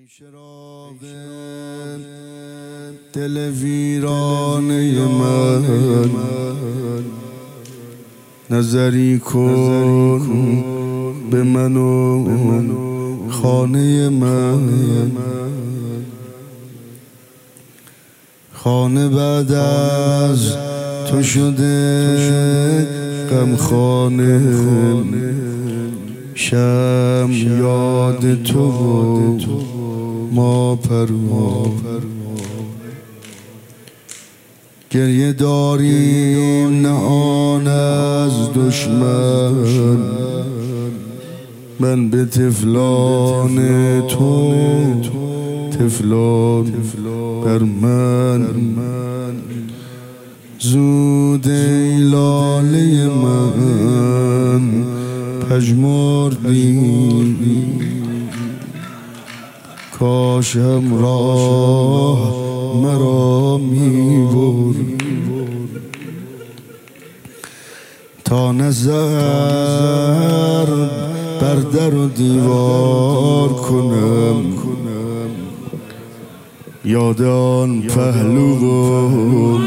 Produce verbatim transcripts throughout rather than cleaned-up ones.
ای چراغ دل ویرانه من، نظری کن به من و خانه من. خانه بعد از تو شده غم خانه، شم یاد تو و ما پروا. گریه داریم نه آن از دشمن، من به طفلان تو، طفلان بر من. زود ای لاله من پژمردی، کاش همراه مرا می برد تا نظر بر در و دیوار کنم، یاد آن پهلو و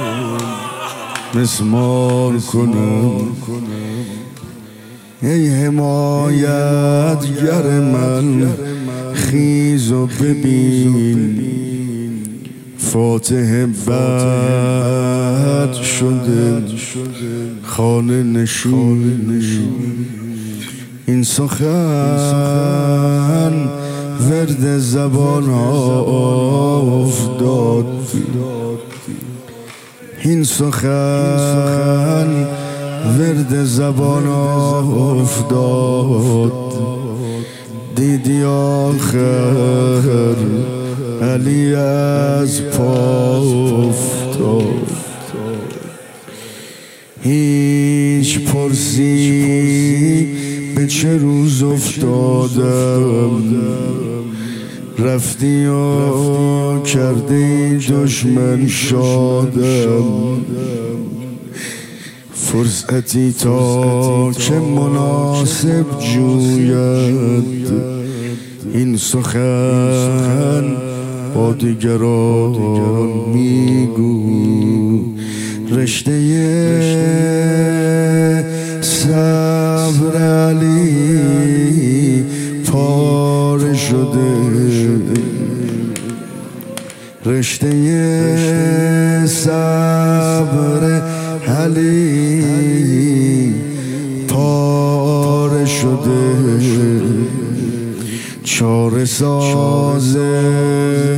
مسمار کنم. ای حمایتگر من خیز و ببین، فاتح بد شده خانه نشین. این سخن ورد زبان ها افتاد، این سخن ورد زبان افتاد. دیدی آخر علی از پا افتاد. هیچ پرسی به چه روز افتادم، رفتی و کردی دشمن شادم. فرصتی تا که مناسب جوید، این سخن با دیگران میگو. رشته صبر علی پاره شده، رشته صبر علی پاره شده. چاره ساز